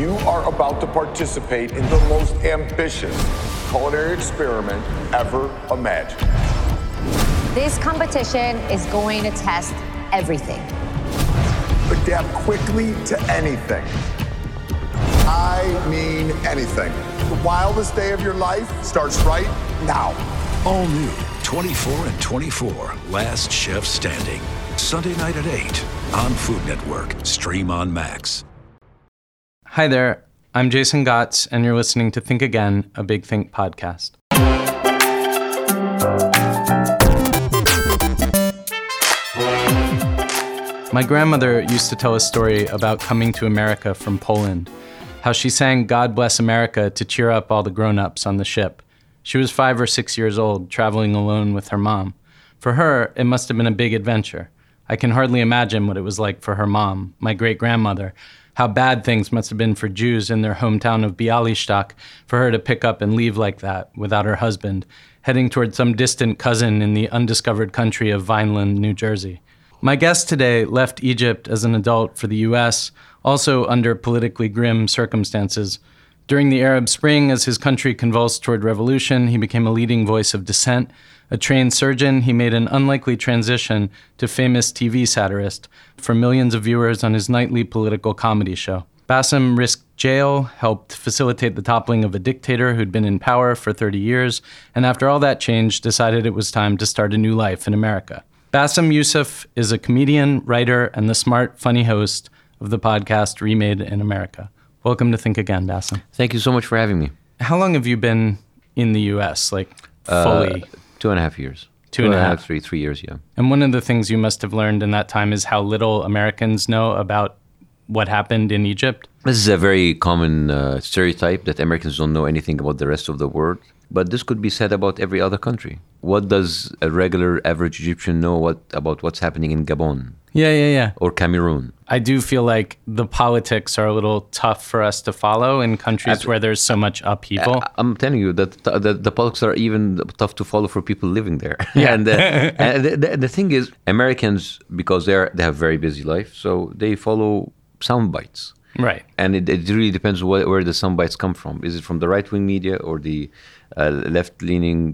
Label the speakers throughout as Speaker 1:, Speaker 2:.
Speaker 1: You are about to participate in the most ambitious culinary experiment ever imagined.
Speaker 2: This competition is going to test everything.
Speaker 1: Adapt quickly to anything. I mean anything. The wildest day of your life starts right now.
Speaker 3: All new 24 and 24, Last Chef Standing. Sunday night at 8 on Food Network. Stream on Max.
Speaker 4: Hi there, I'm Jason Gotts, and you're listening to Think Again, a Big Think podcast. My grandmother used to tell a story about coming to America from Poland, how she sang God Bless America to cheer up all the grown-ups on the ship. She was 5 or 6 years old, traveling alone with her mom. For her, it must have been a big adventure. I can hardly imagine what it was like for her mom, my great-grandmother, how bad things must have been for Jews in their hometown of Bialystok for her to pick up and leave like that without her husband, heading toward some distant cousin in the undiscovered country of Vineland, New Jersey. My guest today left Egypt as an adult for the U.S., also under politically grim circumstances. During the Arab Spring, as his country convulsed toward revolution, he became a leading voice of dissent. A trained surgeon, he made an unlikely transition to famous TV satirist for millions of viewers on his nightly political comedy show. Bassem risked jail, helped facilitate the toppling of a dictator who'd been in power for 30 years, and after all that change, decided it was time to start a new life in America. Bassem Youssef is a comedian, writer, and the smart, funny host of the podcast Remade in America. Welcome to Think Again, Bassem.
Speaker 5: Thank you so much for having me.
Speaker 4: How long have you been in the U.S., fully?
Speaker 5: 2.5 years.
Speaker 4: 2.5,
Speaker 5: 3 years, yeah.
Speaker 4: And one of the things you must have learned in that time is how little Americans know about what happened in Egypt.
Speaker 5: This is a very common stereotype that Americans don't know anything about the rest of the world. But this could be said about every other country. What does a regular average Egyptian know about what's happening in Gabon?
Speaker 4: Yeah.
Speaker 5: Or Cameroon?
Speaker 4: I do feel like the politics are a little tough for us to follow in countries where there's so much upheaval.
Speaker 5: I'm telling you that the politics are even tough to follow for people living there.
Speaker 4: Yeah.
Speaker 5: And the thing is, Americans, because they have very busy life, so they follow sound bites.
Speaker 4: Right.
Speaker 5: And it really depends where the sound bites come from. Is it from the right-wing media or the left-leaning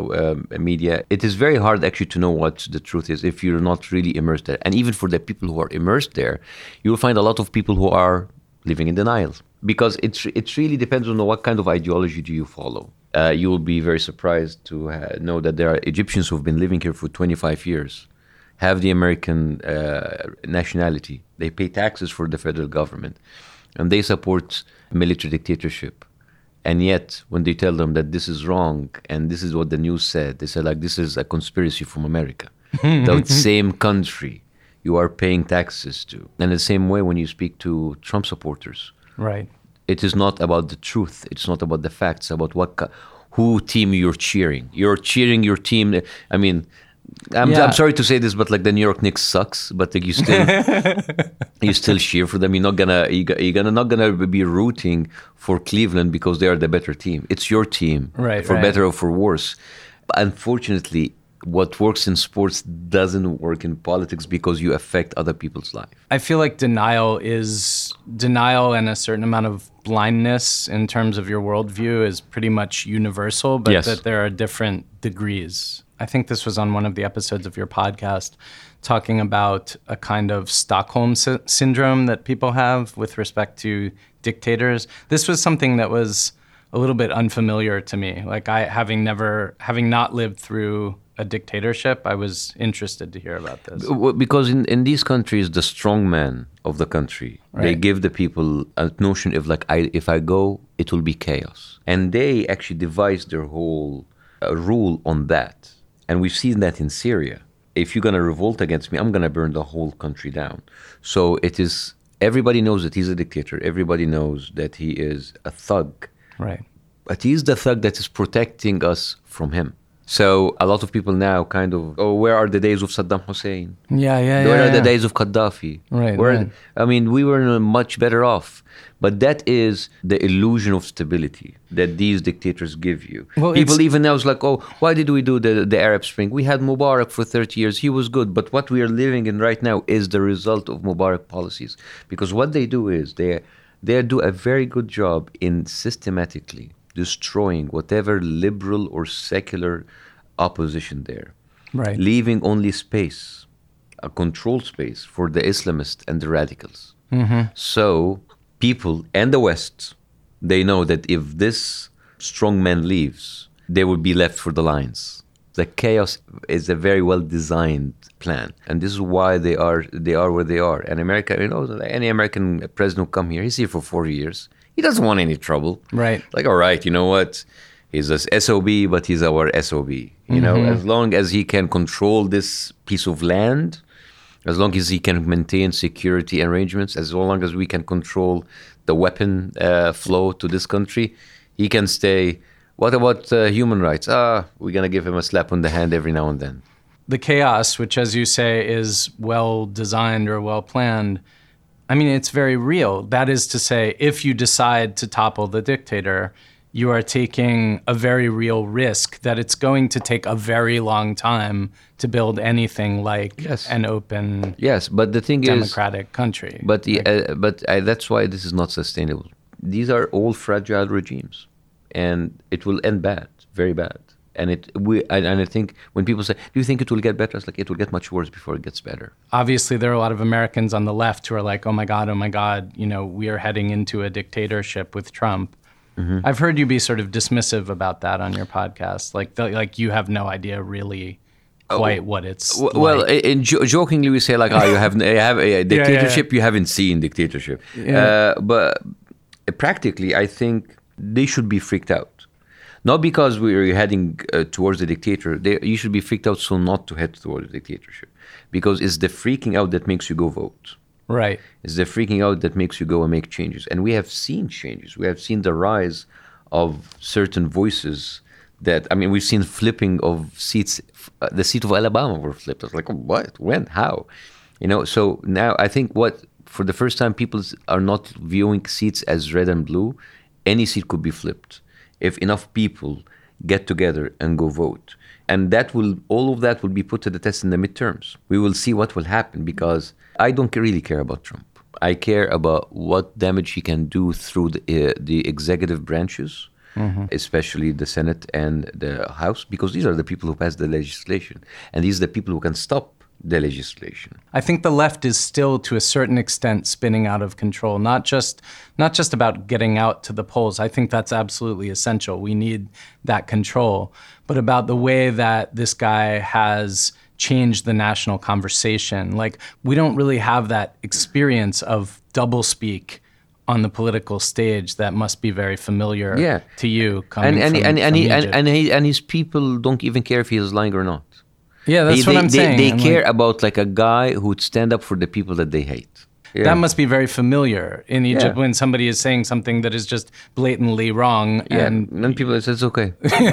Speaker 5: media? It is very hard actually to know what the truth is if you're not really immersed there. And even for the people who are immersed there, you will find a lot of people who are living in denial. Because it really depends on what kind of ideology do you follow. You will be very surprised to know that there are Egyptians who have been living here for 25 years, have the American nationality. They pay taxes for the federal government, and they support military dictatorship. And yet, when they tell them that this is wrong, and this is what the news said, they say, this is a conspiracy from America. The same country you are paying taxes to. And the same way when you speak to Trump supporters.
Speaker 4: Right.
Speaker 5: It is not about the truth. It's not about the facts, about who team you're cheering. You're cheering your team. I mean, I'm sorry to say this, but the New York Knicks sucks. But you still cheer for them. You're not gonna be rooting for Cleveland because they are the better team. It's your team,
Speaker 4: right?
Speaker 5: For better or for worse. But unfortunately, what works in sports doesn't work in politics because you affect other people's life.
Speaker 4: I feel like denial and a certain amount of blindness in terms of your worldview is pretty much universal, but that there are different degrees. I think this was on one of the episodes of your podcast, talking about a kind of Stockholm syndrome that people have with respect to dictators. This was something that was a little bit unfamiliar to me. Having not lived through a dictatorship, I was interested to hear about this.
Speaker 5: Because in these countries, the strong man of the country, they give the people a notion of if I go, it will be chaos. And they actually devised their whole rule on that. And we've seen that in Syria. If you're going to revolt against me, I'm going to burn the whole country down. So everybody knows that he's a dictator. Everybody knows that he is a thug.
Speaker 4: Right.
Speaker 5: But he's the thug that is protecting us from him. So a lot of people now where are the days of Saddam Hussein? Where are the days of Gaddafi?
Speaker 4: Right.
Speaker 5: I mean, we were much better off. But that is the illusion of stability that these dictators give you. Well, people even now is why did we do the Arab Spring? We had Mubarak for 30 years. He was good. But what we are living in right now is the result of Mubarak policies. Because what they do is they they do a very good job in systematically destroying whatever liberal or secular opposition there,
Speaker 4: Right.
Speaker 5: leaving only space, a controlled space for the Islamists and the radicals. So people and the West, they know that if this strong man leaves, they will be left for the lions. The chaos is a very well designed plan, and this is why they are where they are. And America, any American president who come here, he's here for 4 years. He doesn't want any trouble.
Speaker 4: Right.
Speaker 5: Like, all right, you know what? He's a SOB, but he's our SOB. You know, as long as he can control this piece of land, as long as he can maintain security arrangements, as long as we can control the weapon flow to this country, he can stay. What about human rights? We're going to give him a slap on the hand every now and then.
Speaker 4: The chaos, which, as you say, is well designed or well planned, I mean, it's very real. That is to say, if you decide to topple the dictator, you are taking a very real risk that it's going to take a very long time to build anything like an open,
Speaker 5: but the thing
Speaker 4: democratic country.
Speaker 5: But that's why this is not sustainable. These are all fragile regimes, and it will end bad, very bad. And I think when people say, "Do you think it will get better?" It's like it will get much worse before it gets better.
Speaker 4: Obviously, there are a lot of Americans on the left who are like, "Oh my God, we are heading into a dictatorship with Trump." I've heard you be sort of dismissive about that on your podcast, like you have no idea really quite what it's like.
Speaker 5: Well, jokingly we say like, you have a dictatorship, you haven't seen dictatorship. But practically, I think they should be freaked out. Not because we're heading towards the dictator. You should be freaked out so not to head towards the dictatorship. Because it's the freaking out that makes you go vote.
Speaker 4: Right.
Speaker 5: It's the freaking out that makes you go and make changes. And we have seen changes. We have seen the rise of certain voices we've seen flipping of seats. The seat of Alabama were flipped. I was like, what? When? How? So now I think for the first time, people are not viewing seats as red and blue. Any seat could be flipped if enough people get together and go vote. And all of that will be put to the test in the midterms. We will see what will happen, because I don't really care about Trump. I care about what damage he can do through the executive branches, especially the Senate and the House, because these are the people who pass the legislation. And these are the people who can stop the legislation.
Speaker 4: I think the left is still, to a certain extent, spinning out of control. Not just about getting out to the polls. I think that's absolutely essential. We need that control. But about the way that this guy has changed the national conversation. Like, we don't really have that experience of doublespeak on the political stage that must be very familiar to you. Coming from Egypt.
Speaker 5: And his people don't even care if he is lying or not.
Speaker 4: Yeah, that's what I'm saying.
Speaker 5: They care about like a guy who would stand up for the people that they hate. Yeah.
Speaker 4: That must be very familiar in Egypt when somebody is saying something that is just blatantly wrong. And
Speaker 5: people say it's okay.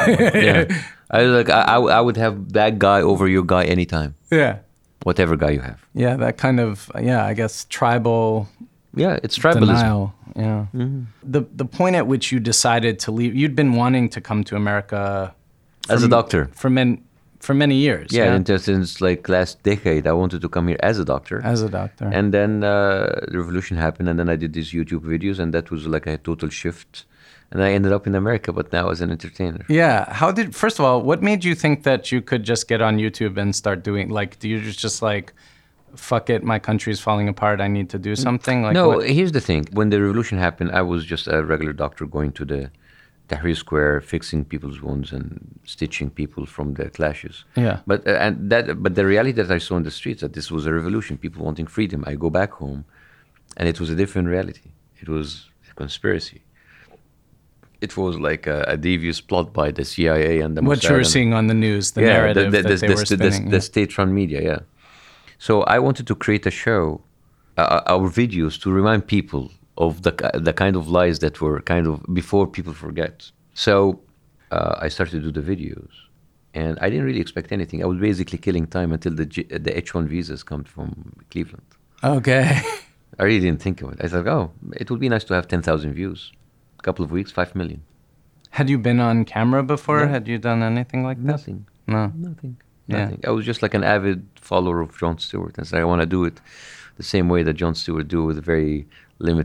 Speaker 5: I would have that guy over your guy anytime.
Speaker 4: Yeah.
Speaker 5: Whatever guy you have.
Speaker 4: Yeah, that kind of, I guess tribal.
Speaker 5: Yeah, it's tribalism.
Speaker 4: Denial. Yeah. Mm-hmm. The point at which you decided to leave, you'd been wanting to come to America
Speaker 5: as a doctor
Speaker 4: for many years.
Speaker 5: Yeah, and just since like last decade, I wanted to come here as a doctor. And then the revolution happened, and then I did these YouTube videos, and that was like a total shift. And I ended up in America, but now as an entertainer.
Speaker 4: Yeah. First of all, what made you think that you could just get on YouTube and start doing, do you just like, fuck it, my country's falling apart, I need to do something?
Speaker 5: Here's the thing. When the revolution happened, I was just a regular doctor going to the Tahrir Square, fixing people's wounds and stitching people from the clashes.
Speaker 4: Yeah.
Speaker 5: But the reality that I saw in the streets, that this was a revolution, people wanting freedom. I go back home, and it was a different reality. It was a conspiracy. It was like a devious plot by the CIA and the Mossad.
Speaker 4: What you were seeing on the news, the narrative that they were spinning.
Speaker 5: The state-run media, yeah. So I wanted to create a show, our videos, to remind people of the kind of lies that were kind of before people forget. So I started to do the videos, and I didn't really expect anything. I was basically killing time until the H-1 visas come from Cleveland.
Speaker 4: Okay.
Speaker 5: I really didn't think of it. I thought, it would be nice to have 10,000 views. A couple of weeks, 5 million.
Speaker 4: Had you been on camera before?
Speaker 5: No.
Speaker 4: Had you done anything like that?
Speaker 5: Nothing.
Speaker 4: No.
Speaker 5: Nothing.
Speaker 4: Yeah.
Speaker 5: I was just like an avid follower of Jon Stewart. And so I want to do it the same way that Jon Stewart do, with very limited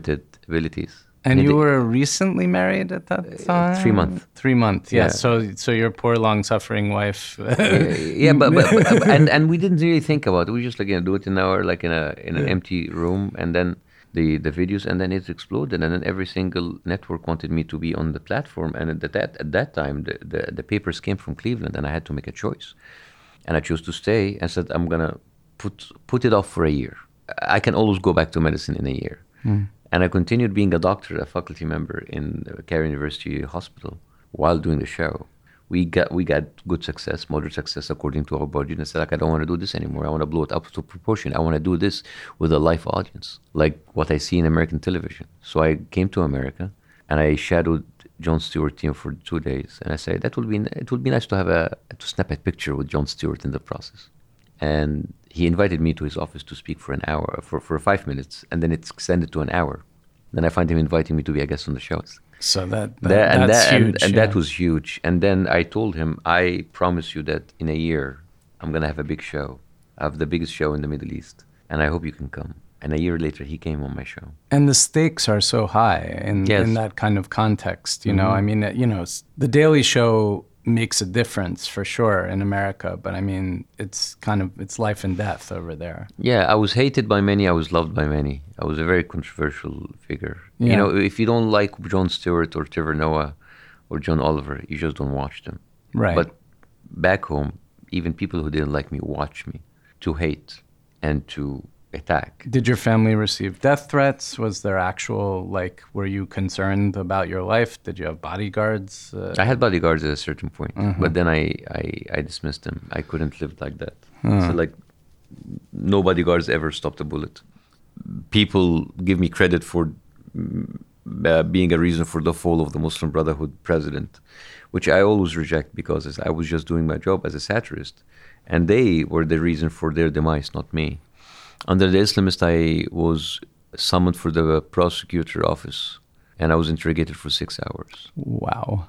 Speaker 5: responsibilities.
Speaker 4: And you were recently married at that time?
Speaker 5: 3 months.
Speaker 4: 3 months, yeah.
Speaker 5: Yeah.
Speaker 4: So your poor, long-suffering wife.
Speaker 5: Yeah, but and we didn't really think about it. We just do it in an empty room, and then the videos, and then it exploded, and then every single network wanted me to be on the platform. And at that time, the papers came from Cleveland, and I had to make a choice, and I chose to stay. And said I'm gonna put it off for a year. I can always go back to medicine in a year. And I continued being a doctor, a faculty member in Cairo University Hospital while doing the show. We got good success, moderate success according to our budget. And I said, I don't want to do this anymore. I want to blow it up to proportion. I want to do this with a live audience, like what I see in American television. So I came to America and I shadowed Jon Stewart team for 2 days. And I said, it would be nice to snap a picture with Jon Stewart in the process. And he invited me to his office to speak for an hour, for 5 minutes, and then it's extended to an hour. Then I find him inviting me to be a guest on the shows.
Speaker 4: So that's huge.
Speaker 5: And that was huge. And then I told him, I promise you that in a year, I'm going to have a big show. I have the biggest show in the Middle East, and I hope you can come. And a year later, he came on my show.
Speaker 4: And the stakes are so high in that kind of context. You know, I mean, The Daily Show makes a difference for sure in America, but I mean, it's life and death over there.
Speaker 5: Yeah, I was hated by many, I was loved by many. I was a very controversial figure.
Speaker 4: Yeah.
Speaker 5: You know, if you don't like Jon Stewart or Trevor Noah or John Oliver, you just don't watch them.
Speaker 4: Right.
Speaker 5: But back home, even people who didn't like me watch me to hate and to attack.
Speaker 4: Did your family receive death threats? Was there actual, were you concerned about your life? Did you have bodyguards?
Speaker 5: I had bodyguards at a certain point, but then I dismissed them. I couldn't live like that. So no bodyguards ever stopped a bullet. People give me credit for being a reason for the fall of the Muslim Brotherhood president, which I always reject because I was just doing my job as a satirist. And they were the reason for their demise, not me. Under the Islamist, I was summoned for the prosecutor office, and I was interrogated for 6 hours.
Speaker 4: Wow.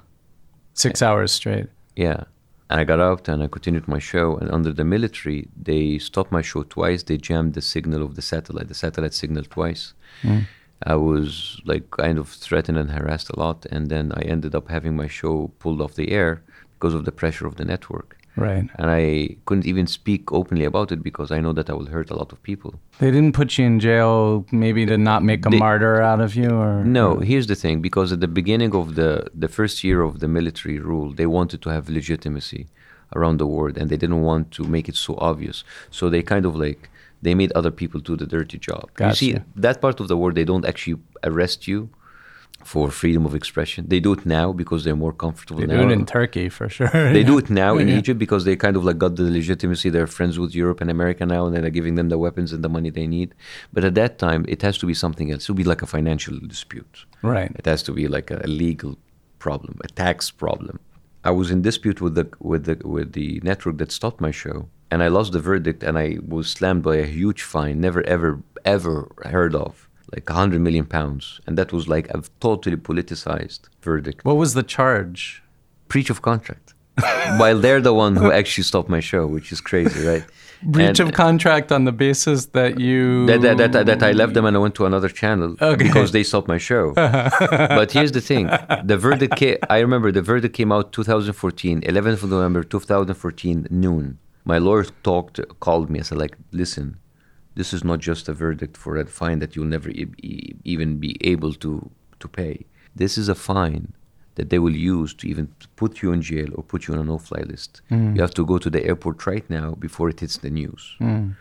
Speaker 4: 6 hours straight.
Speaker 5: Yeah. And I got out and I continued my show. And under the military, they stopped my show twice. They jammed the signal of the satellite signal twice. I was kind of threatened and harassed a lot. And then I ended up having my show pulled off the air because of the pressure of the network.
Speaker 4: Right.
Speaker 5: And I couldn't even speak openly about it because I know that I will hurt a lot of people.
Speaker 4: They didn't put you in jail maybe to not make a martyr out of you? Or
Speaker 5: No, here's the thing. Because at the beginning of the first year of the military rule, they wanted to have legitimacy around the world, and they didn't want to make it so obvious. So they kind of they made other people do the dirty job.
Speaker 4: Gotcha.
Speaker 5: You see, that part of the world, they don't actually arrest you for freedom of expression. They do it now because they're more comfortable.
Speaker 4: They do it in Turkey for sure.
Speaker 5: They do it now in Egypt because they kind of got the legitimacy. They're friends with Europe and America now, and they're giving them the weapons and the money they need. But at that time, it has to be something else. It will be like a financial dispute.
Speaker 4: Right.
Speaker 5: It has to be like a legal problem, a tax problem. I was in dispute with the network that stopped my show, and I lost the verdict, and I was slammed by a huge fine, never ever heard of. £100 million. And that was a totally politicized verdict.
Speaker 4: What was the charge?
Speaker 5: Breach of contract. While they're the one who actually stopped my show, which is crazy, right?
Speaker 4: Breach of contract on the basis that you...
Speaker 5: That I left them and I went to another channel because they stopped my show. But here's the thing. The verdict I remember the verdict came out 2014, 11th of November 2014, noon. My lawyer called me and said, listen, this is not just a verdict for a fine that you'll never even be able to pay. This is a fine that they will use to even put you in jail or put you on a no-fly list. You have to go to the airport right now before it hits the news.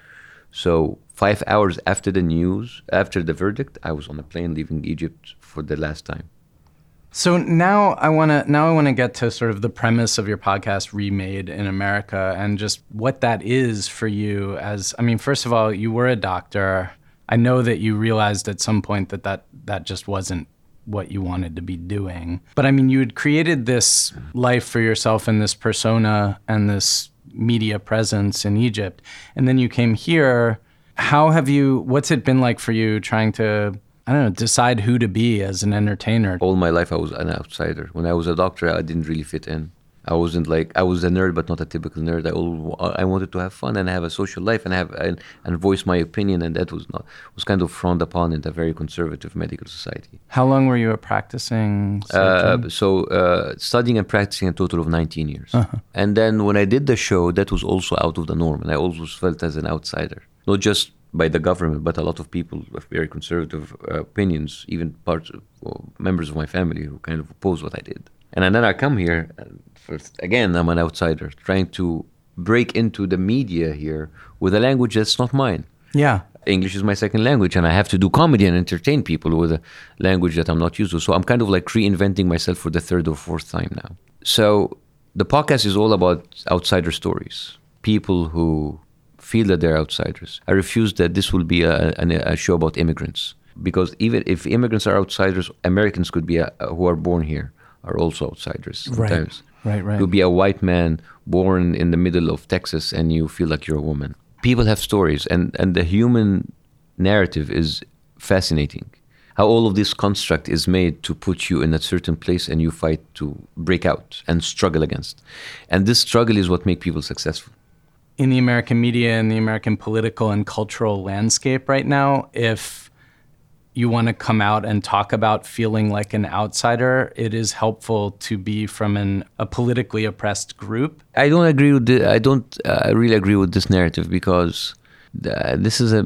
Speaker 5: So 5 hours after the verdict, I was on a plane leaving Egypt for the last time.
Speaker 4: So now I want to get to sort of the premise of your podcast, Remade in America, and just what that is for you. First of all, you were a doctor. I know that you realized at some point that just wasn't what you wanted to be doing. But you had created this life for yourself and this persona and this media presence in Egypt. And then you came here. What's it been like for you trying to, decide who to be as an entertainer?
Speaker 5: All my life I was an outsider. When I was a doctor, I didn't really fit in. I was a nerd, but not a typical nerd. I wanted to have fun and have a social life and voice my opinion, and that was kind of frowned upon in a very conservative medical society.
Speaker 4: How long were you a practicing surgeon?
Speaker 5: Studying and practicing a total of 19 years. And then when I did the show, that was also out of the norm, and I always felt as an outsider, not just by the government, but a lot of people with very conservative opinions, even members of my family who kind of oppose what I did. And then I come here, again, I'm an outsider, trying to break into the media here with a language that's not mine.
Speaker 4: Yeah.
Speaker 5: English is my second language, and I have to do comedy and entertain people with a language that I'm not used to. So I'm kind of like reinventing myself for the third or fourth time now. So the podcast is all about outsider stories, people who feel that they're outsiders. I refuse that this will be a show about immigrants, because even if immigrants are outsiders, Americans could be who are born here are also outsiders sometimes.
Speaker 4: Right.
Speaker 5: You could be a white man born in the middle of Texas and you feel like you're a woman. People have stories, and the human narrative is fascinating. How all of this construct is made to put you in a certain place and you fight to break out and struggle against. And this struggle is what makes people successful.
Speaker 4: In the American media and the American political and cultural landscape right now, if you want to come out and talk about feeling like an outsider, it is helpful to be from a politically oppressed group.
Speaker 5: I don't really agree with this narrative, because this is a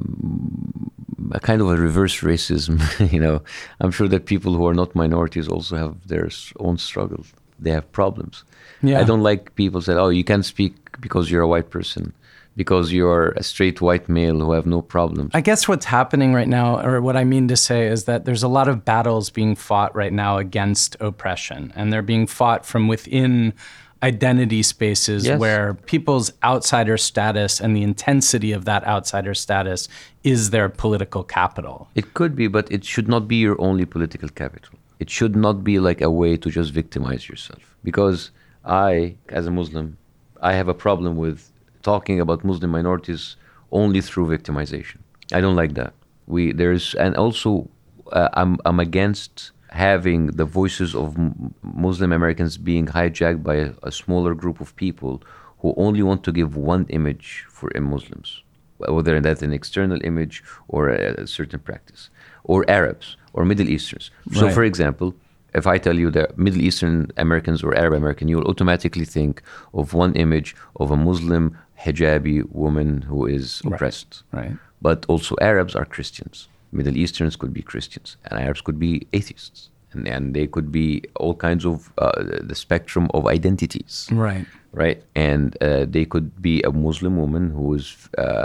Speaker 5: kind of a reverse racism. I'm sure that people who are not minorities also have their own struggles. They have problems.
Speaker 4: Yeah.
Speaker 5: I don't like people say, "Oh, you can't speak because you're a white person, because you're a straight white male who have no problems."
Speaker 4: I guess what's happening right now, or what I mean to say, is that there's a lot of battles being fought right now against oppression, and they're being fought from within identity spaces. Yes. Where people's outsider status and the intensity of that outsider status is their political capital.
Speaker 5: It could be, but it should not be your only political capital. It should not be like a way to just victimize yourself. Because I, as a Muslim, I have a problem with talking about Muslim minorities only through victimization. I don't like that. I'm against having the voices of Muslim Americans being hijacked by a smaller group of people who only want to give one image for Muslims, whether that's an external image or a certain practice, or Arabs or Middle Easterns. So, for example, if I tell you that Middle Eastern Americans or Arab American, you will automatically think of one image of a Muslim hijabi woman who is oppressed.
Speaker 4: Right.
Speaker 5: But also Arabs are Christians. Middle Easterns could be Christians, and Arabs could be atheists. And they could be all kinds of the spectrum of identities. Right. And they could be a Muslim woman who is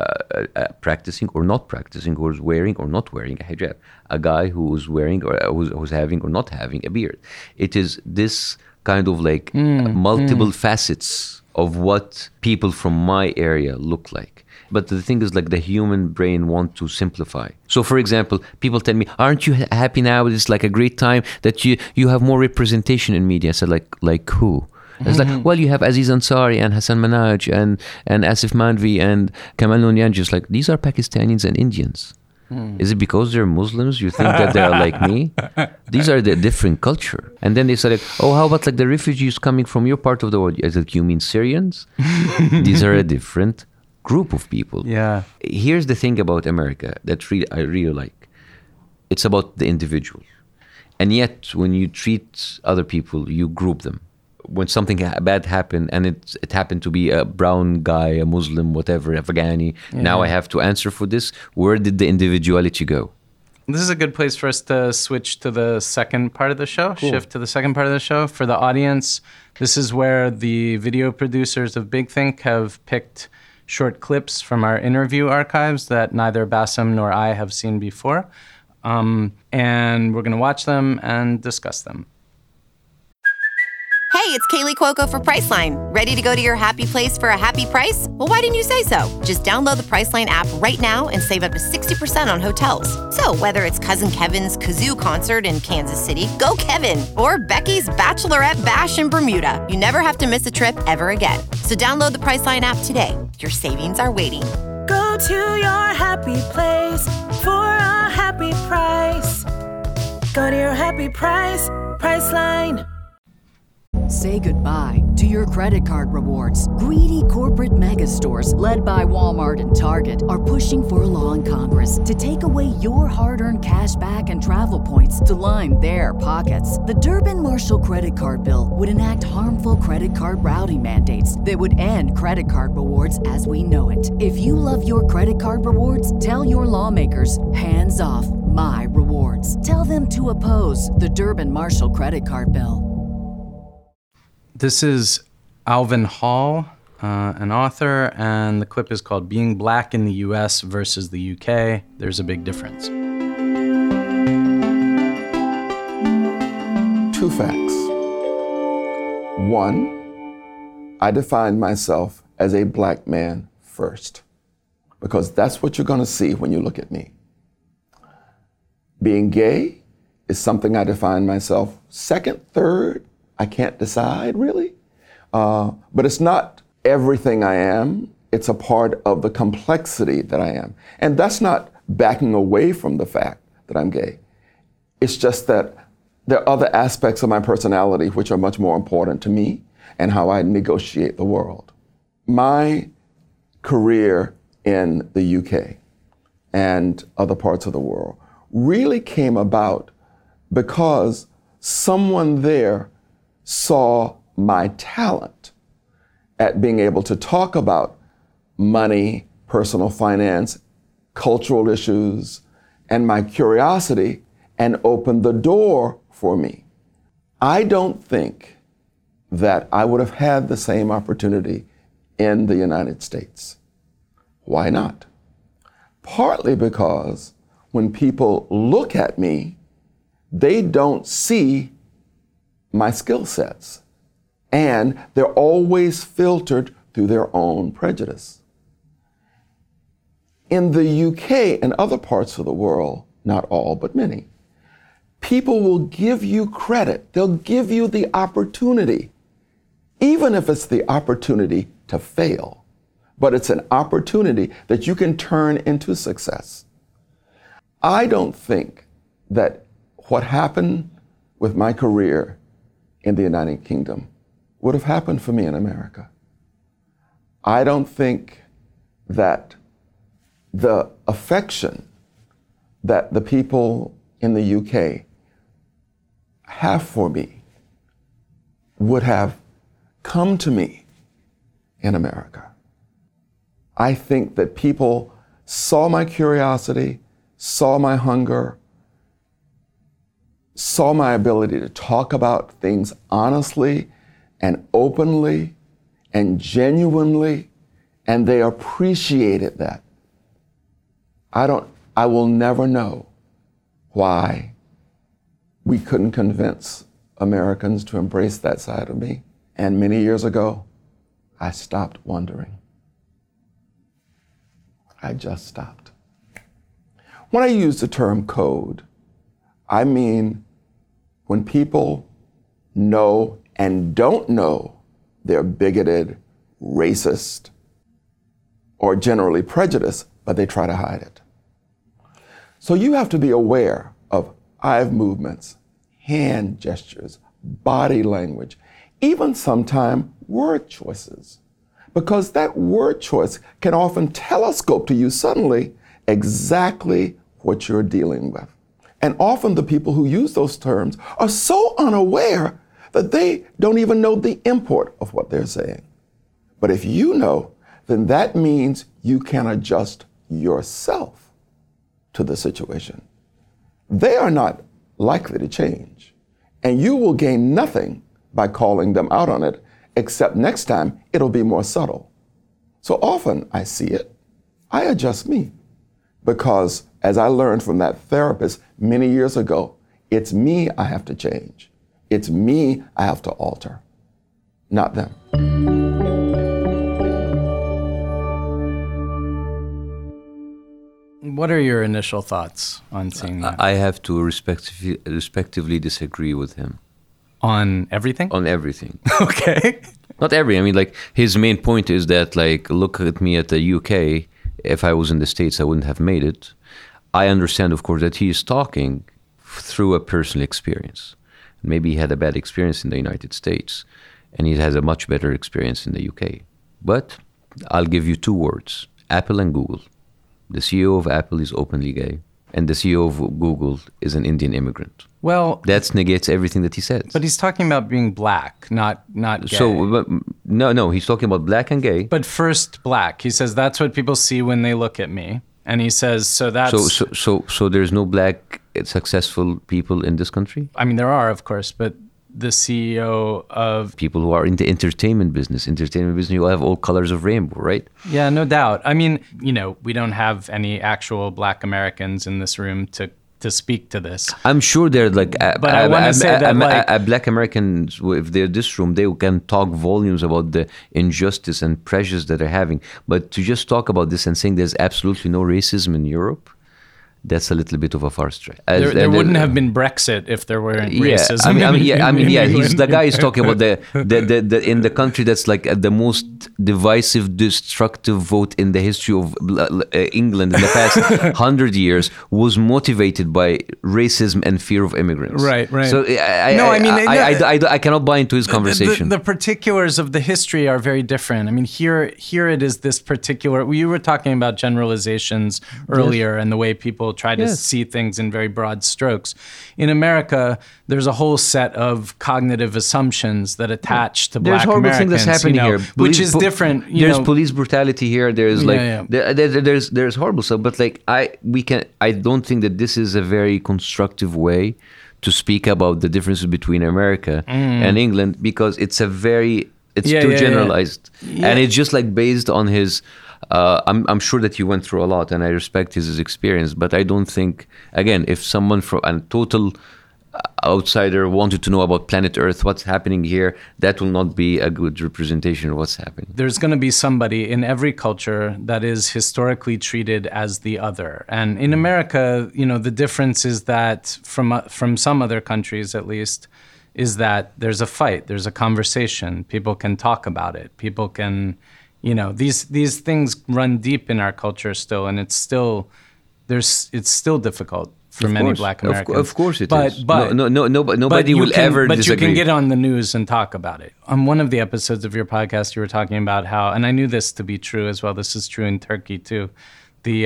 Speaker 5: practicing or not practicing, who is wearing or not wearing a hijab. A guy who is wearing or who's having or not having a beard. It is this kind of like multiple facets of what people from my area look like. But the thing is, like, the human brain wants to simplify. So, for example, people tell me, "Aren't you happy now? It's like a great time that you have more representation in media." I said, like who? It's like, well, you have Aziz Ansari and Hassan Minhaj and Asif Manvi and Kamal Nonyan. Just like, these are Pakistanis and Indians. Is it because they're Muslims you think that they are like me? These are the different culture. And then they said, like, "Oh, how about like the refugees coming from your part of the world?" I said, "You mean Syrians?" These are a different group of people.
Speaker 4: Yeah.
Speaker 5: Here's the thing about America that I really like. It's about the individual. And yet, when you treat other people, you group them. When something bad happened, and it happened to be a brown guy, a Muslim, whatever, Afghani, now I have to answer for this. Where did the individuality go?
Speaker 4: This is a good place for us to switch to the second part of the show, shift to the second part of the show. For the audience, this is where the video producers of Big Think have picked short clips from our interview archives that neither Bassem nor I have seen before. And we're going to watch them and discuss them.
Speaker 6: Hey, it's Kaylee Cuoco for Priceline. Ready to go to your happy place for a happy price? Well, why didn't you say so? Just download the Priceline app right now and save up to 60% on hotels. So whether it's Cousin Kevin's Kazoo Concert in Kansas City, go Kevin, or Becky's Bachelorette Bash in Bermuda, you never have to miss a trip ever again. So download the Priceline app today. Your savings are waiting.
Speaker 7: Go to your happy place for a happy price. Go to your happy price, Priceline.
Speaker 8: Say goodbye to your credit card rewards. Greedy corporate mega stores, led by Walmart and Target, are pushing for a law in Congress to take away your hard-earned cash back and travel points to line their pockets. The Durbin-Marshall credit card bill would enact harmful credit card routing mandates that would end credit card rewards as we know it. If you love your credit card rewards, tell your lawmakers, hands off my rewards. Tell them to oppose the Durbin-Marshall credit card bill.
Speaker 4: This is Alvin Hall, an author, and the clip is called Being Black in the U.S. versus the U.K. There's a big difference.
Speaker 1: 2 facts. 1, I define myself as a black man first, because that's what you're going to see when you look at me. Being gay is something I define myself second, third, I can't decide really, but it's not everything I am. It's a part of the complexity that I am. And that's not backing away from the fact that I'm gay. It's just that there are other aspects of my personality which are much more important to me and how I negotiate the world. My career in the UK and other parts of the world really came about because someone there saw my talent at being able to talk about money, personal finance, cultural issues, and my curiosity, and opened the door for me. I don't think that I would have had the same opportunity in the United States. Why not? Partly because when people look at me, they don't see my skill sets, and they're always filtered through their own prejudice. In the UK and other parts of the world, not all, but many, people will give you credit. They'll give you the opportunity, even if it's the opportunity to fail, but it's an opportunity that you can turn into success. I don't think that what happened with my career in the United Kingdom would have happened for me in America. I don't think that the affection that the people in the UK have for me would have come to me in America. I think that people saw my curiosity, saw my hunger, saw my ability to talk about things honestly and openly and genuinely, and they appreciated that. I will never know why we couldn't convince Americans to embrace that side of me. And many years ago, I stopped wondering. I just stopped. When I use the term code, I mean when people know and don't know they're bigoted, racist, or generally prejudiced, but they try to hide it. So you have to be aware of eye movements, hand gestures, body language, even sometimes word choices, because that word choice can often telescope to you suddenly exactly what you're dealing with. And often the people who use those terms are so unaware that they don't even know the import of what they're saying. But if you know, then that means you can adjust yourself to the situation. They are not likely to change, and you will gain nothing by calling them out on it, except next time it'll be more subtle. So often I see it, I adjust me, because as I learned from that therapist many years ago, it's me I have to change. It's me I have to alter, not them.
Speaker 4: What are your initial thoughts on seeing that?
Speaker 5: I have to respectively disagree with him.
Speaker 4: On everything?
Speaker 5: On everything.
Speaker 4: Okay.
Speaker 5: Not everything. I mean, like, his main point is that, like, look at me at the UK. If I was in the States, I wouldn't have made it. I understand, of course, that he is talking through a personal experience. Maybe he had a bad experience in the United States, and he has a much better experience in the UK. But I'll give you 2 words, Apple and Google. The CEO of Apple is openly gay, and the CEO of Google is an Indian immigrant.
Speaker 4: Well,
Speaker 5: that negates everything that he says.
Speaker 4: But he's talking about being black, not gay.
Speaker 5: So, no, he's talking about black and gay.
Speaker 4: But first, black. He says that's what people see when they look at me. And he says, so that's...
Speaker 5: So there's no black successful people in this country?
Speaker 4: I mean, there are, of course, but the CEO of...
Speaker 5: People who are in the entertainment business, you have all colors of rainbow, right?
Speaker 4: Yeah, no doubt. I mean, we don't have any actual black Americans in this room to speak to this.
Speaker 5: I'm sure they're like...
Speaker 4: but I want to say that
Speaker 5: black Americans, if they're in this room, they can talk volumes about the injustice and pressures that they're having. But to just talk about this and saying there's absolutely no racism in Europe, that's a little bit of a far stretch.
Speaker 4: There wouldn't have been Brexit if there weren't racism.
Speaker 5: He's the guy who's talking about the in the country that's like the most divisive, destructive vote in the history of England in the past 100 years was motivated by racism and fear of immigrants.
Speaker 4: Right.
Speaker 5: So I cannot buy into his conversation.
Speaker 4: The particulars of the history are very different. I mean, here it is this particular. You were talking about generalizations earlier and the way people try to see things in very broad strokes. In America, there's a whole set of cognitive assumptions that attach to black Americans.
Speaker 5: There's horrible things that's happening here,
Speaker 4: which is different.
Speaker 5: There's police brutality here. There's there's horrible stuff. But I don't think that this is a very constructive way to speak about the differences between America and England, because it's too generalized, and it's just like based on his. I'm sure that you went through a lot, and I respect his experience, but I don't think, again, if someone from a total outsider wanted to know about planet Earth, what's happening here, that will not be a good representation of what's happening.
Speaker 4: There's going to be somebody in every culture that is historically treated as the other. And in America, the difference is that from some other countries, at least, is that there's a fight, there's a conversation, people can talk about it, people can... these things run deep in our culture still, and it's still difficult for many black Americans.
Speaker 5: Of course it is.
Speaker 4: But
Speaker 5: nobody will ever disagree.
Speaker 4: But you can get on the news and talk about it. On one of the episodes of your podcast, you were talking about how, and I knew this to be true as well, this is true in Turkey too, the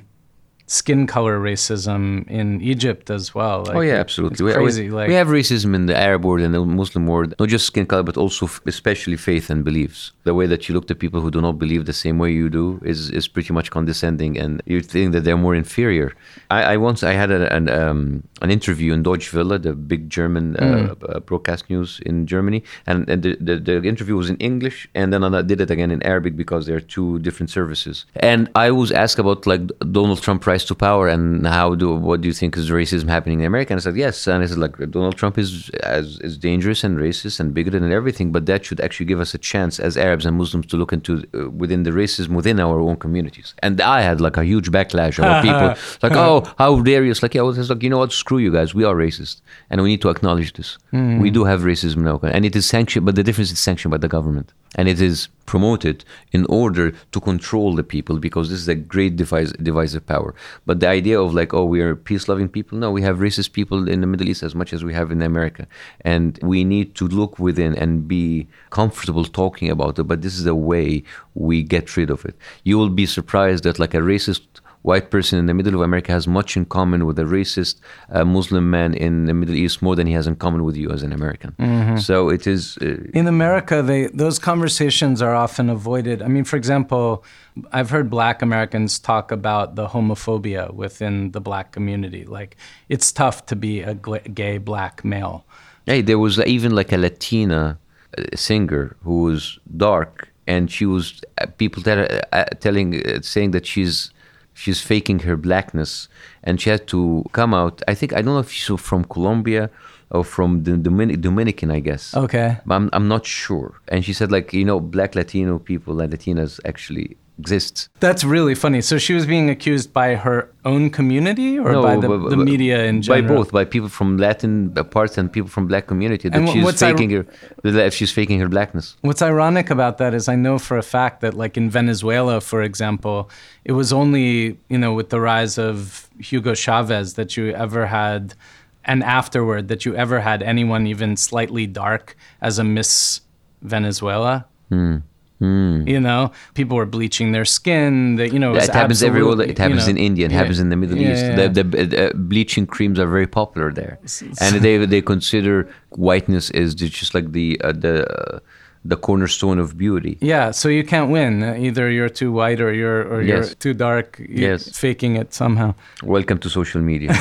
Speaker 4: skin color racism in Egypt as well.
Speaker 5: Absolutely.
Speaker 4: It's crazy.
Speaker 5: We have racism in the Arab world and the Muslim world, not just skin color, but also especially faith and beliefs. The way that you look at people who do not believe the same way you do is pretty much condescending, and you think that they're more inferior. I had an interview in Deutsche Welle, the big German broadcast news in Germany, and the interview was in English, and then I did it again in Arabic because they're 2 different services. And I was asked about Donald Trump rise to power and what do you think is racism happening in America? And I said yes, and I said Donald Trump is dangerous and racist and bigoted and everything, but that should actually give us a chance as Arabs and Muslims to look into within the racism within our own communities. And I had a huge backlash of people oh, how dare you? You know what, screw you guys, we are racist and we need to acknowledge this. We do have racism now, and it is sanctioned, but the difference is sanctioned by the government, and it is promoted in order to control the people, because this is a great divisive power. But the idea of we are peace-loving people, no, we have racist people in the Middle East as much as we have in America, and we need to look within and be comfortable talking about it, but this is the way we get rid of it. You will be surprised that a racist white person in the middle of America has much in common with a racist Muslim man in the Middle East, more than he has in common with you as an American. So it is...
Speaker 4: in America, those conversations are often avoided. I mean, for example, I've heard black Americans talk about the homophobia within the black community. It's tough to be a gay black male.
Speaker 5: Hey, there was even a Latina singer who was dark, and she was... people saying that she's faking her blackness, and she had to come out. I don't know if she's from Colombia or from the Dominican, I guess.
Speaker 4: Okay.
Speaker 5: But I'm not sure. And she said black Latino people and Latinas actually exist.
Speaker 4: That's really funny. So she was being accused by her own community or by the media in general?
Speaker 5: By both, by people from Latin parts and people from black community, that she's faking her blackness.
Speaker 4: What's ironic about that is I know for a fact that in Venezuela, for example, it was only, with the rise of Hugo Chavez that you ever had and afterward that you ever had anyone even slightly dark as a Miss Venezuela. You know, people were bleaching their skin. That, you know,
Speaker 5: it happens everywhere. It happens in India. It happens in the Middle East. The bleaching creams are very popular there, and they consider whiteness is just like the cornerstone of beauty.
Speaker 4: Yeah, so you can't win. Either you're too white or you're too dark. You're faking it somehow.
Speaker 5: Welcome to social media,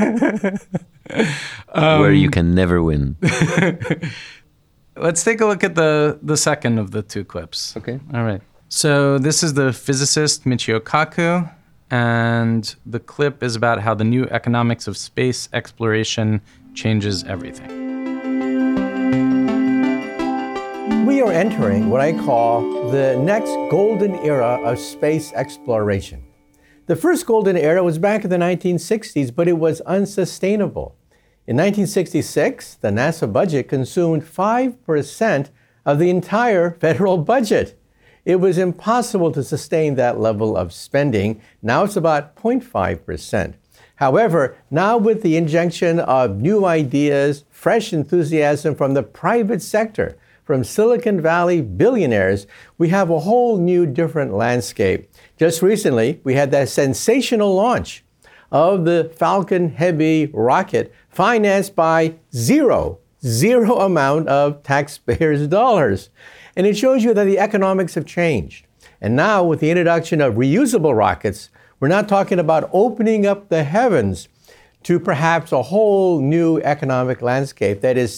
Speaker 5: where you can never win.
Speaker 4: Let's take a look at the second of the two clips.
Speaker 5: Okay.
Speaker 4: All right. So this is the physicist Michio Kaku, and the clip is about how the new economics of space exploration changes everything.
Speaker 9: We are entering what I call the next golden era of space exploration. The first golden era was back in the 1960s, but it was unsustainable. In 1966, the NASA budget consumed 5% of the entire federal budget. It was impossible to sustain that level of spending. Now it's about 0.5%. However, now with the injection of new ideas, fresh enthusiasm from the private sector, from Silicon Valley billionaires, we have a whole new different landscape. Just recently, we had that sensational launch of the Falcon Heavy rocket financed by zero amount of taxpayers' dollars. And it shows you that the economics have changed. And now with the introduction of reusable rockets, we're not talking about opening up the heavens to perhaps a whole new economic landscape that is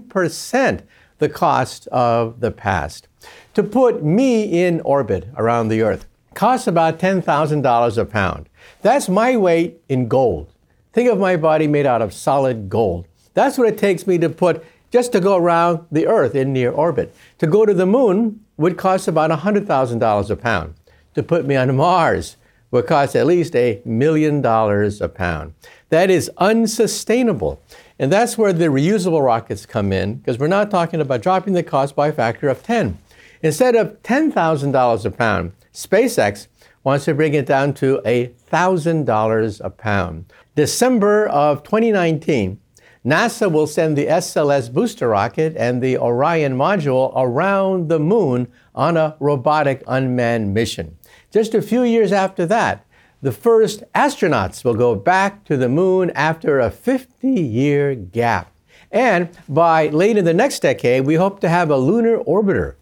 Speaker 9: 10% the cost of the past. To put me in orbit around the Earth costs about $10,000 a pound. That's my weight in gold. Think of my body made out of solid gold. That's what it takes me to just to go around the Earth in near orbit. To go to the moon would cost about $100,000 a pound. To put me on Mars would cost at least $1 million a pound. That is unsustainable. And that's where the reusable rockets come in, because we're not talking about dropping the cost by a factor of 10. Instead of $10,000 a pound, SpaceX wants to bring it down to $1,000 a pound. December of 2019, NASA will send the SLS booster rocket and the Orion module around the moon on a robotic unmanned mission. Just a few years after that, the first astronauts will go back to the moon after a 50-year gap. And by late in the next decade, we hope to have a lunar orbiter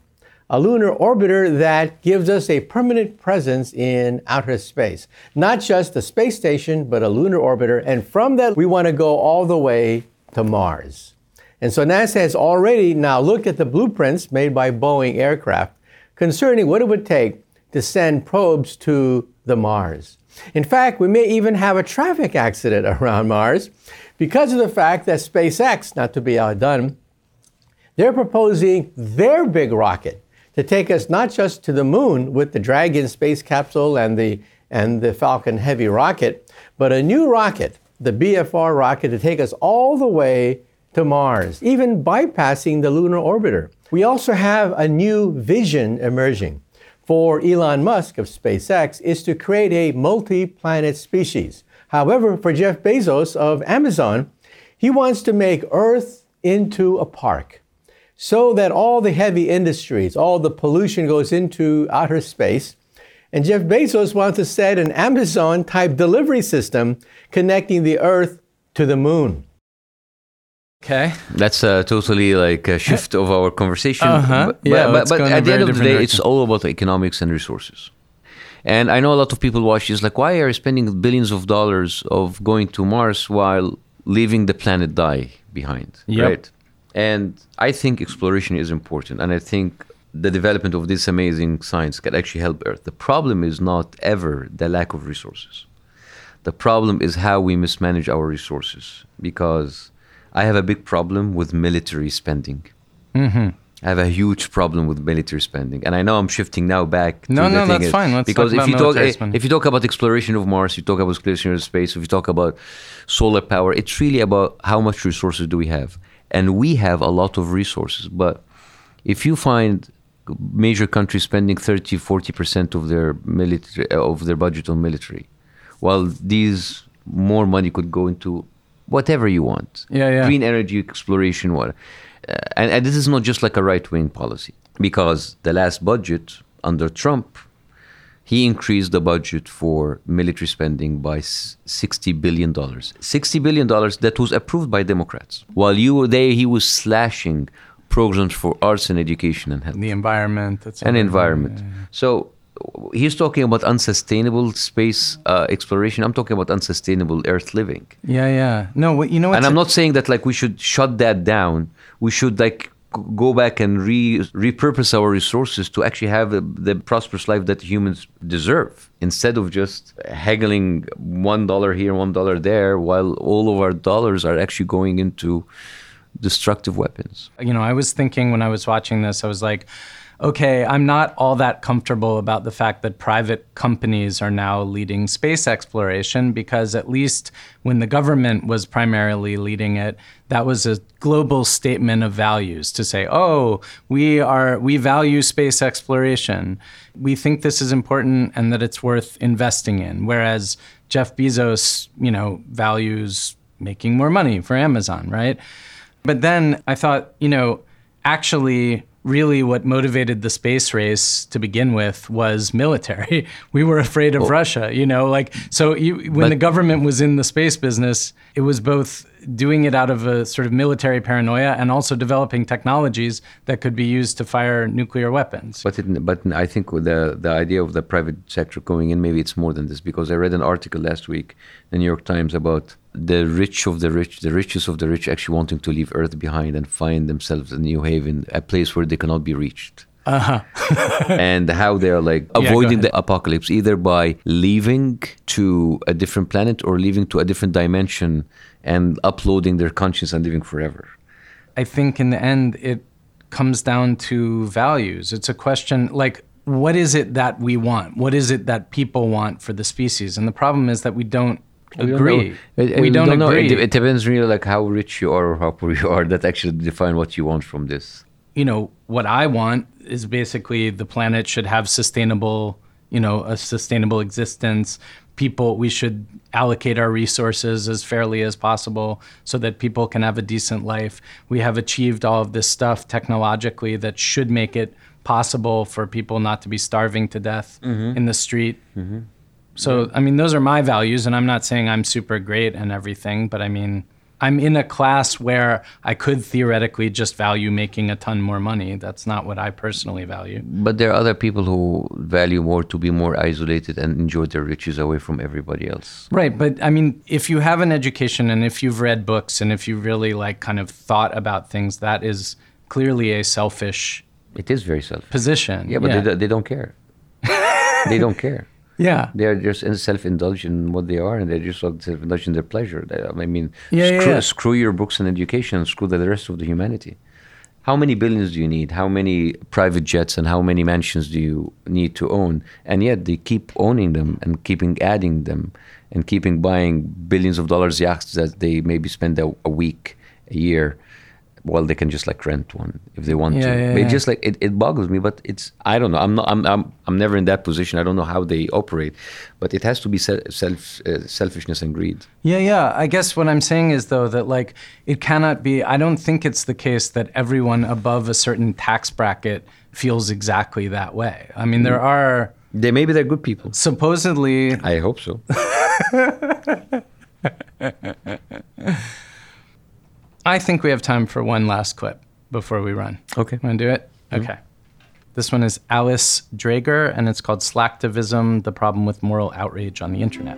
Speaker 9: that gives us a permanent presence in outer space. Not just the space station, but a lunar orbiter. And from that, we want to go all the way to Mars. And so NASA has already now looked at the blueprints made by Boeing aircraft concerning what it would take to send probes to the Mars. In fact, we may even have a traffic accident around Mars because of the fact that SpaceX, not to be outdone, they're proposing their big rocket to take us not just to the moon with the Dragon space capsule and the Falcon Heavy rocket, but a new rocket, the BFR rocket, to take us all the way to Mars, even bypassing the lunar orbiter. We also have a new vision emerging for Elon Musk of SpaceX is to create a multi-planet species. However, for Jeff Bezos of Amazon, he wants to make Earth into a park so that all the heavy industries, all the pollution goes into outer space. And Jeff Bezos wants to set an Amazon-type delivery system connecting the Earth to the moon.
Speaker 4: Okay.
Speaker 5: That's totally like a shift of our conversation.
Speaker 4: Uh-huh.
Speaker 5: But at the end of the day, it's all about economics and resources. And I know a lot of people watch this like, why are you spending billions of dollars of going to Mars while leaving the planet die behind, right? And I think exploration is important. And I think the development of this amazing science can actually help Earth. The problem is not ever the lack of resources. The problem is how we mismanage our resources, because I have a big problem with military spending. Mm-hmm. I have a huge problem with military spending. And I know I'm shifting now back to
Speaker 4: No, that's fine. Let's
Speaker 5: because
Speaker 4: talk about military spending.
Speaker 5: If you talk about exploration of Mars, you talk about exploration of space, if you talk about solar power, it's really about how much resources do we have. And we have a lot of resources. But if you find major countries spending 30-40% of their military of their budget on military, while these more money could go into whatever you want.
Speaker 4: Yeah.
Speaker 5: Green energy exploration, what? And this is not just like a right-wing policy, because the last budget under Trump, he increased the budget for military spending by $60 billion. $60 billion that was approved by Democrats. While you were there, he was slashing programs for arts and education and health.
Speaker 4: The environment.
Speaker 5: Environment. So he's talking about unsustainable space exploration. I'm talking about unsustainable Earth living.
Speaker 4: Yeah. No, you know what?
Speaker 5: And I'm not saying that like we should shut that down. We should like go back and repurpose our resources to actually have the prosperous life that humans deserve, instead of just haggling $1 here, $1 there, while all of our dollars are actually going into destructive weapons.
Speaker 4: You know, I was thinking when I was watching this, I was like, okay, I'm not all that comfortable about the fact that private companies are now leading space exploration, because at least when the government was primarily leading it, that was a global statement of values to say, oh, we value space exploration. We think this is important and that it's worth investing in. Whereas Jeff Bezos, values making more money for Amazon, right? But then I thought, actually, really what motivated the space race to begin with was military. We were afraid of Russia, when the government was in the space business, it was both doing it out of a sort of military paranoia and also developing technologies that could be used to fire nuclear weapons.
Speaker 5: But I think with the idea of the private sector going in, maybe it's more than this, because I read an article last week in the New York Times about the rich of the rich, the richest of the rich, actually wanting to leave Earth behind and find themselves a new haven, a place where they cannot be reached. And how they're like avoiding the apocalypse, either by leaving to a different planet or leaving to a different dimension and uploading their conscience and living forever.
Speaker 4: I think in the end, it comes down to values. It's a question like, what is it that we want? What is it that people want for the species? And the problem is that we don't agree. We don't agree.
Speaker 5: It depends really like how rich you are or how poor you are. That actually define what you want from this.
Speaker 4: What I want is basically the planet should have a sustainable existence. We should allocate our resources as fairly as possible so that people can have a decent life. We have achieved all of this stuff technologically that should make it possible for people not to be starving to death in the street. Mm-hmm. So, those are my values, and I'm not saying I'm super great and everything, but I'm in a class where I could theoretically just value making a ton more money. That's not what I personally value.
Speaker 5: But there are other people who value more to be more isolated and enjoy their riches away from everybody else.
Speaker 4: Right. But if you have an education and if you've read books and if you really kind of thought about things, that is clearly a selfish
Speaker 5: It is very selfish.
Speaker 4: Position.
Speaker 5: Yeah, but they don't care. They don't care.
Speaker 4: Yeah.
Speaker 5: They're just self-indulgent in what they are, and they're just self-indulgent in their pleasure. Screw your books and education, screw the rest of the humanity. How many billions do you need? How many private jets and how many mansions do you need to own? And yet they keep owning them and keeping adding them and keeping buying billions of dollars yachts that they maybe spend a week, a year. Well, they can just rent one if they want to. But it just it boggles me. But I don't know. I'm never in that position. I don't know how they operate. But it has to be selfishness and greed.
Speaker 4: Yeah. I guess what I'm saying is though that it cannot be. I don't think it's the case that everyone above a certain tax bracket feels exactly that way. There are.
Speaker 5: Maybe they're good people.
Speaker 4: Supposedly.
Speaker 5: I hope so.
Speaker 4: I think we have time for one last clip before we run.
Speaker 5: Okay.
Speaker 4: Want to do it? Okay. Mm-hmm. This one is Alice Drager, and it's called Slacktivism, the Problem with Moral Outrage on the Internet.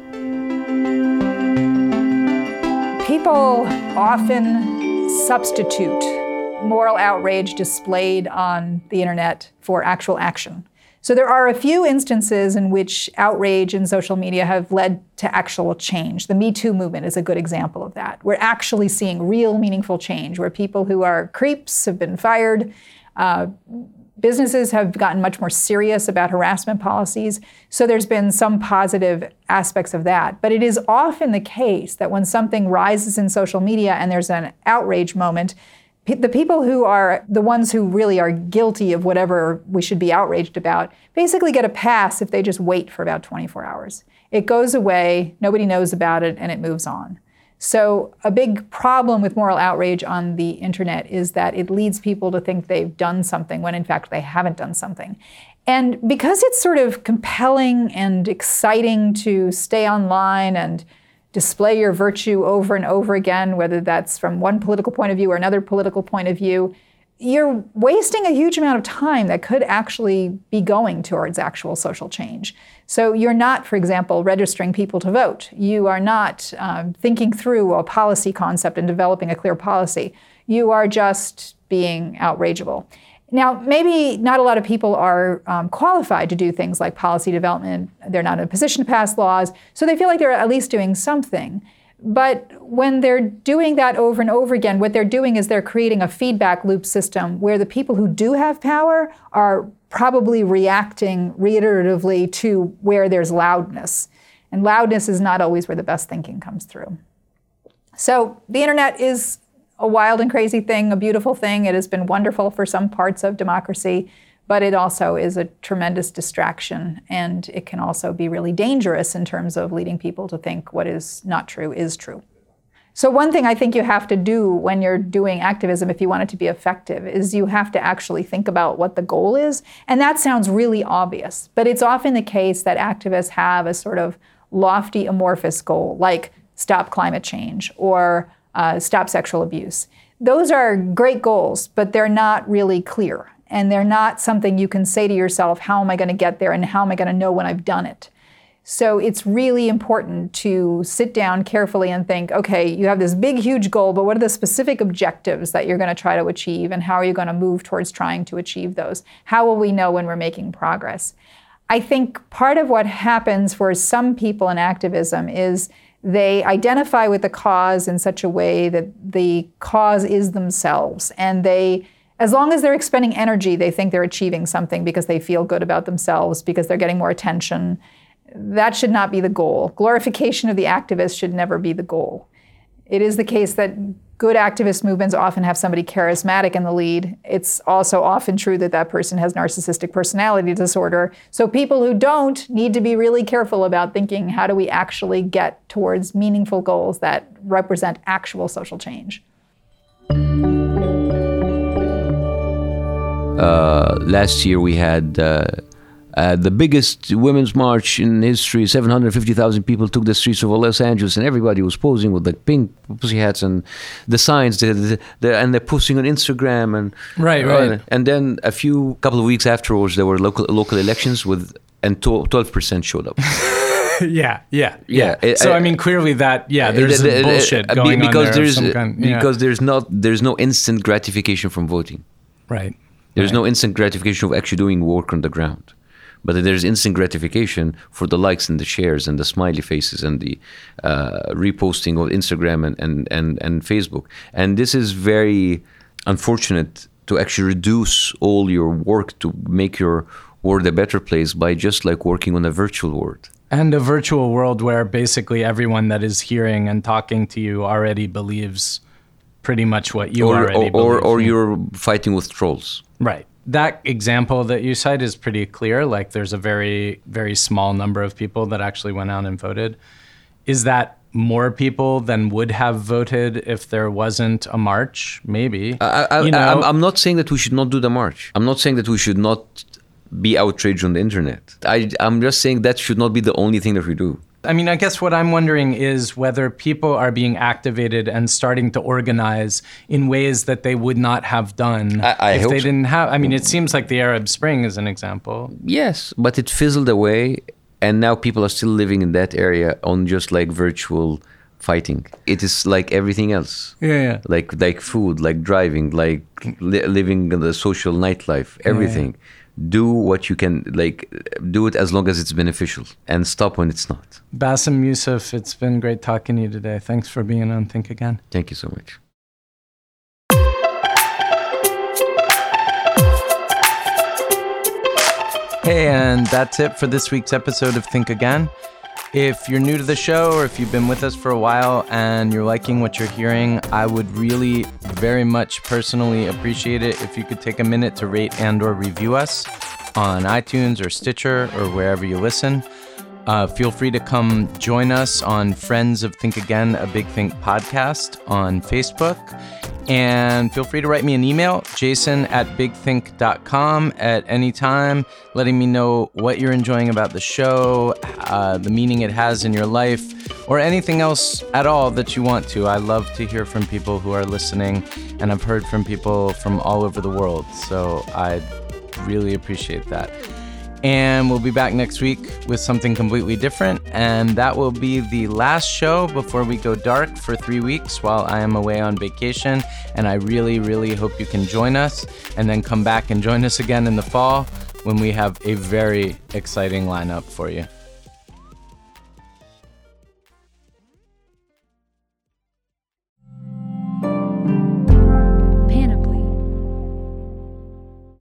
Speaker 10: People often substitute moral outrage displayed on the internet for actual action. So there are a few instances in which outrage in social media have led to actual change. The Me Too movement is a good example of that. We're actually seeing real meaningful change where people who are creeps have been fired. Businesses have gotten much more serious about harassment policies. So there's been some positive aspects of that. But it is often the case that when something rises in social media and there's an outrage moment, the people who are the ones who really are guilty of whatever we should be outraged about basically get a pass if they just wait for about 24 hours. It goes away, nobody knows about it, and it moves on. So a big problem with moral outrage on the internet is that it leads people to think they've done something when in fact they haven't done something. And because it's sort of compelling and exciting to stay online and display your virtue over and over again, whether that's from one political point of view or another political point of view, you're wasting a huge amount of time that could actually be going towards actual social change. So you're not, for example, registering people to vote. You are not thinking through a policy concept and developing a clear policy. You are just being outrageable. Now, maybe not a lot of people are qualified to do things like policy development. They're not in a position to pass laws, so they feel like they're at least doing something. But when they're doing that over and over again, what they're doing is they're creating a feedback loop system where the people who do have power are probably reacting reiteratively to where there's loudness. And loudness is not always where the best thinking comes through. So the internet is a wild and crazy thing, a beautiful thing. It has been wonderful for some parts of democracy, but it also is a tremendous distraction, and it can also be really dangerous in terms of leading people to think what is not true is true. So one thing I think you have to do when you're doing activism, if you want it to be effective, is you have to actually think about what the goal is. And that sounds really obvious, but it's often the case that activists have a sort of lofty, amorphous goal, like stop climate change or stop sexual abuse. Those are great goals, but they're not really clear. And they're not something you can say to yourself, how am I going to get there and how am I going to know when I've done it? So it's really important to sit down carefully and think, okay, you have this big, huge goal, but what are the specific objectives that you're going to try to achieve, and how are you going to move towards trying to achieve those? How will we know when we're making progress? I think part of what happens for some people in activism is they identify with the cause in such a way that the cause is themselves, and as long as they're expending energy, they think they're achieving something because they feel good about themselves, because they're getting more attention. That should not be the goal. Glorification of the activist should never be the goal. It is the case that good activist movements often have somebody charismatic in the lead. It's also often true that that person has narcissistic personality disorder. So people who don't need to be really careful about thinking, how do we actually get towards meaningful goals that represent actual social change?
Speaker 5: Last year we had the biggest women's march in history. 750,000 people took the streets of Los Angeles, and everybody was posing with the pink pussy hats and the signs, and they're posting on Instagram. And
Speaker 4: right.
Speaker 5: And then couple of weeks afterwards, there were local elections and 12% showed up.
Speaker 4: Yeah. So I mean, clearly there's some bullshit going on there.
Speaker 5: Because there's no instant gratification from voting.
Speaker 4: Right.
Speaker 5: There's no instant gratification of actually doing work on the ground. But there's instant gratification for the likes and the shares and the smiley faces and the reposting of Instagram and Facebook. And this is very unfortunate, to actually reduce all your work to make your world a better place by just like working on a virtual world.
Speaker 4: And a virtual world where basically everyone that is hearing and talking to you already believes pretty much what you already believe.
Speaker 5: Or you're fighting with trolls.
Speaker 4: Right. That example that you cite is pretty clear. Like, there's a very, very small number of people that actually went out and voted. Is that more people than would have voted if there wasn't a march? Maybe.
Speaker 5: I'm not saying that we should not do the march. I'm not saying that we should not be outraged on the internet. I'm just saying that should not be the only thing that we do.
Speaker 4: I mean, I guess what I'm wondering is whether people are being activated and starting to organize in ways that they would not have done if they didn't have. I mean, it seems like the Arab Spring is an example.
Speaker 5: Yes, but it fizzled away, and now people are still living in that area on just like virtual fighting. It is like everything else.
Speaker 4: Yeah.
Speaker 5: Like food, like driving, like living the social nightlife, everything. Yeah. Do what you can, do it as long as it's beneficial, and stop when it's not.
Speaker 4: Bassem Youssef, it's been great talking to you today. Thanks for being on Think Again.
Speaker 5: Thank you so much.
Speaker 4: Hey, and that's it for this week's episode of Think Again. If you're new to the show, or if you've been with us for a while and you're liking what you're hearing, I would really very much personally appreciate it if you could take a minute to rate and or review us on iTunes or Stitcher or wherever you listen. Feel free to come join us on Friends of Think Again, a Big Think podcast on Facebook. And feel free to write me an email, jason@bigthink.com at any time, letting me know what you're enjoying about the show, the meaning it has in your life, or anything else at all that you want to. I love to hear from people who are listening, and I've heard from people from all over the world, so I really appreciate that. And we'll be back next week with something completely different. And that will be the last show before we go dark for 3 weeks while I am away on vacation. And I really, really hope you can join us and then come back and join us again in the fall when we have a very exciting lineup for you.